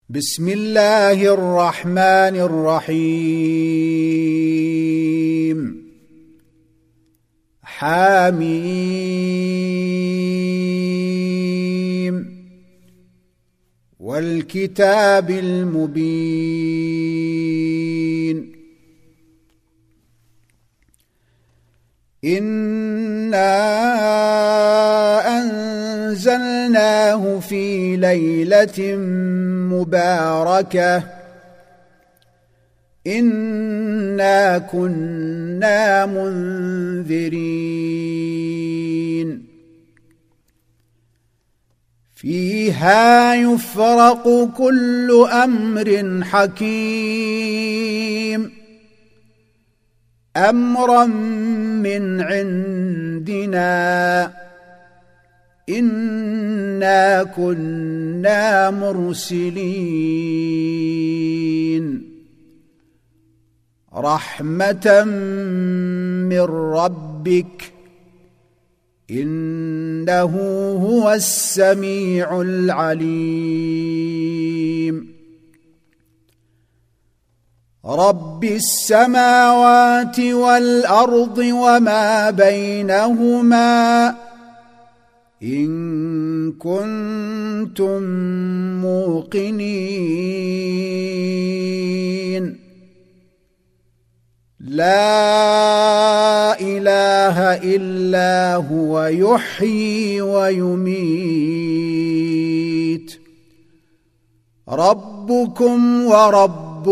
بسم الله الرحمن الرحيم حميم والكتاب المبين إنا أنزلناه في ليلة مباركة إنا كنا منذرين فيها يفرق كل أمر حكيم أمرا من عندنا إنا كنا مرسلين رحمة من ربك إنه هو السميع العليم رب السماوات والأرض وما بينهما إن كنتم موقنين لا إله إلا هو يحيي ويميت ربكم ورب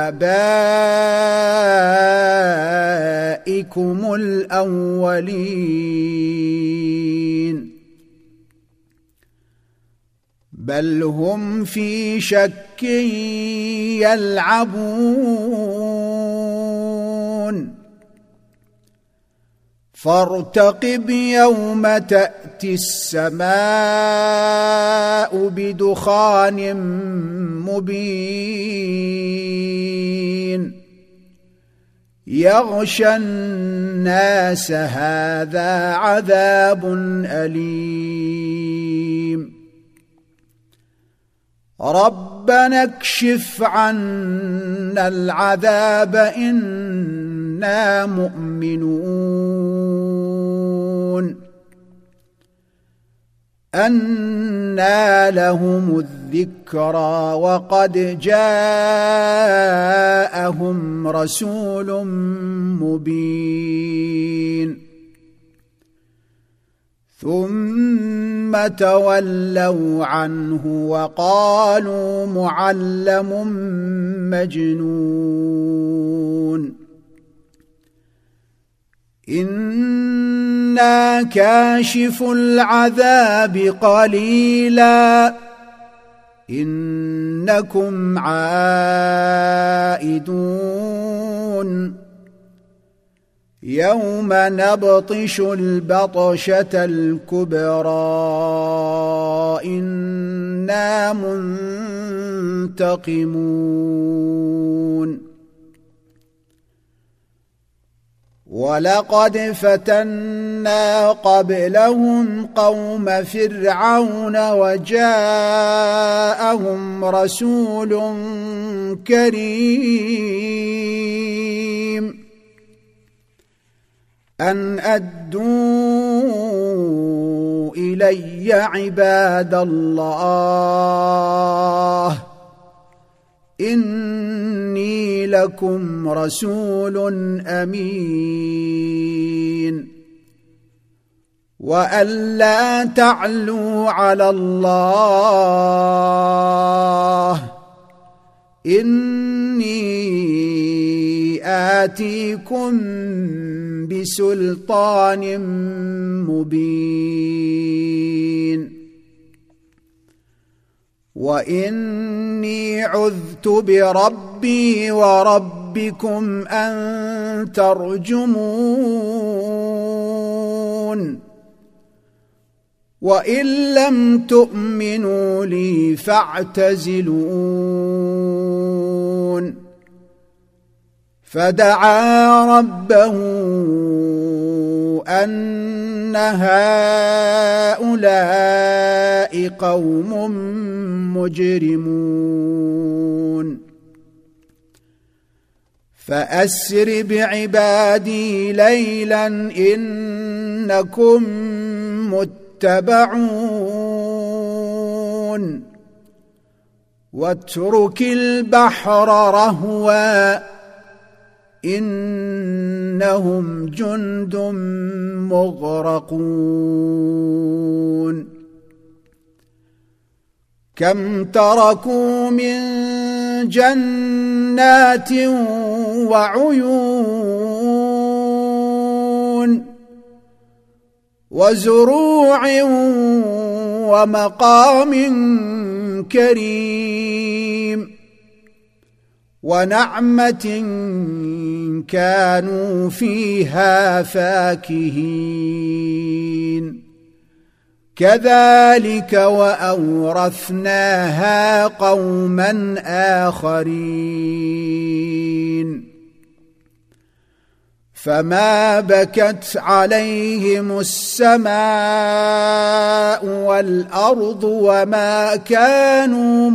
آبائكم الأولين بل هم في شك يلعبون فارتقب يوم تأتي السماء بدخان مبين يغشى الناس هذا عذاب أليم ربنا اكشف عنا العذاب إنا مؤمنون أنى لهم الذكرى وقد جاءهم رسول مبين ثم تولوا عنه وقالوا معلم مجنون إنا كاشف العذاب قليلا إنكم عائدون يوم نبطش البطشة الكبرى إنا منتقمون ولقد فتنا قبلهم قوم فرعون وجاءهم رسول كريم أن أدوا إلي عباد الله إني لكم رسول أمين وأن لا تعلوا على الله إني آتيكم بسلطان مبين وإني عذت بربي وربكم أن ترجمون وإن لم تؤمنوا لي فاعتزلون فدعا ربه أن هؤلاء قوم مجرمون فأسر بعبادي ليلا إنكم متبعون واترك البحر رهوا إنهم جند مغرقون كم تركوا من جنات وعيون وزروع ومقام كريم ونعمة كانوا فيها فاكهين كذلك وأورثناها قوما آخرين فما بكت عليهم السماء والأرض وما كانوا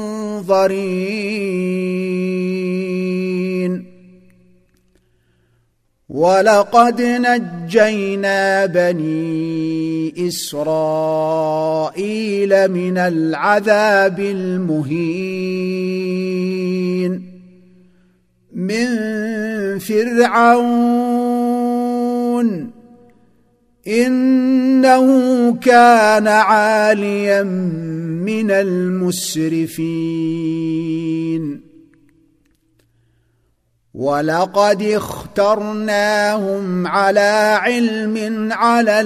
منظرين ولقد نجينا بني إسرائيل من العذاب المهين من فرعون إنه كان عاليا من المسرفين ولقد اخترناهم على علم على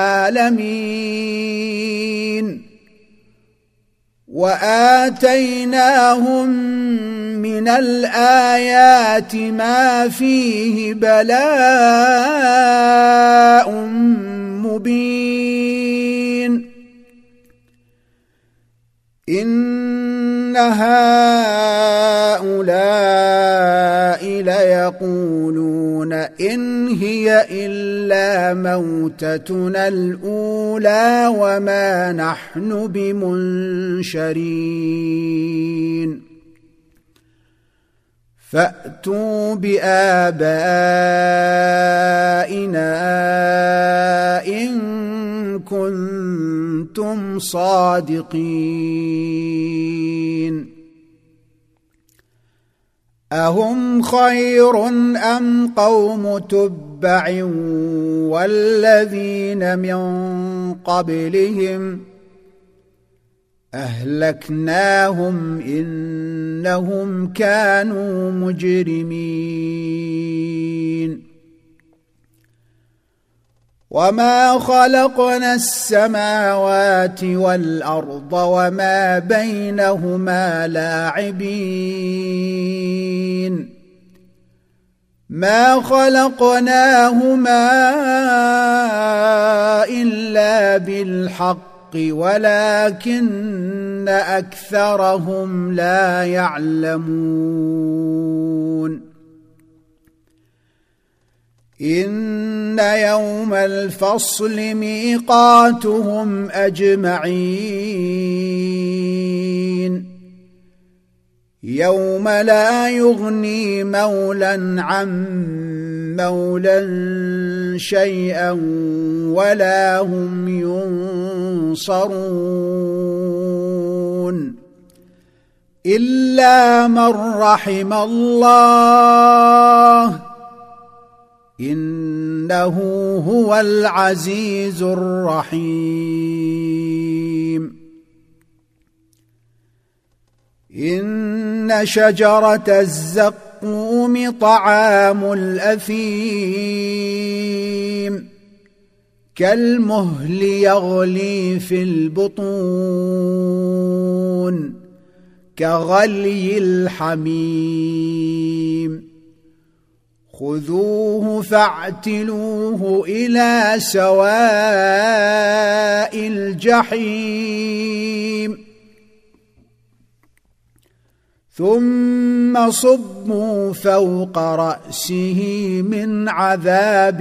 العالمين وآتيناهم من الآيات ما فيه بلاء مبين إن هؤلاء ليقولون إن هي إلا موتتنا الأولى وما نحن بمنشرين فأتوا بآبائنا إن كنتم صادقين أهم خير أم قوم تبع والذين من قبلهم أهلكناهم إنهم كانوا مجرمين وما خلقنا السماوات والأرض وما بينهما لاعبين ما خلقناهما إلا بالحق ولكن أكثرهم لا يعلمون إن يوم الفصل ميقاتهم أجمعين يوم لا يغني مولى عن مولى شيئا ولا هم ينصرون إلا من رحم الله إنه هو العزيز الرحيم إن شجرة الزقوم طعام الأثيم كالمهل يغلي في البطون كغلي الحميم خذوه فاعتلوه إلى سواء الجحيم ثم صبوا فوق رأسه من عذاب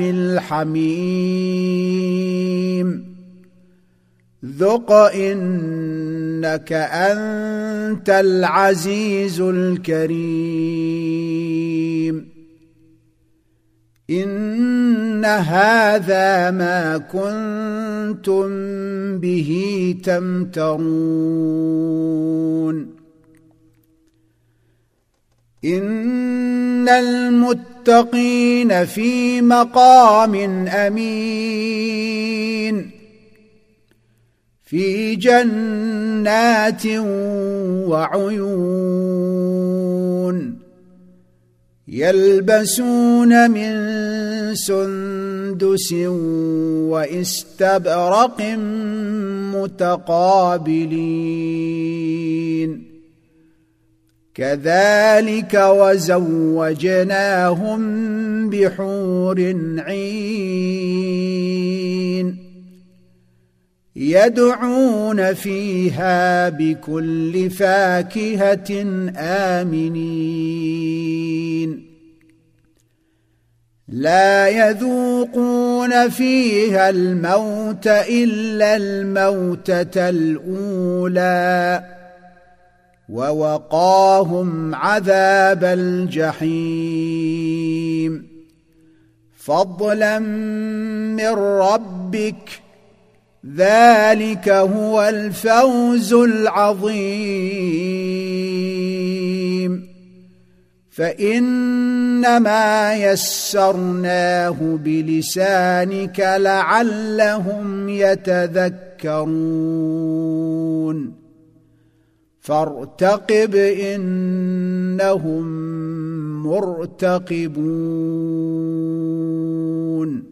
الحميم ذق إنك أنت العزيز الكريم إن هذا ما كنتم به تمترون إن المتقين في مقام أمين في جنات وعيون يلبسون من سندس واستبرق متقابلين كذلك وزوجناهم بحور عين يدعون فيها بكل فاكهة آمنين لا يذوقون فيها الموت إلا الموتة الأولى ووقاهم عذاب الجحيم فضلا من ربك ذلك هو الفوز العظيم فإنما يسرناه بلسانك لعلهم يتذكرون فارتقب إنهم مرتقبون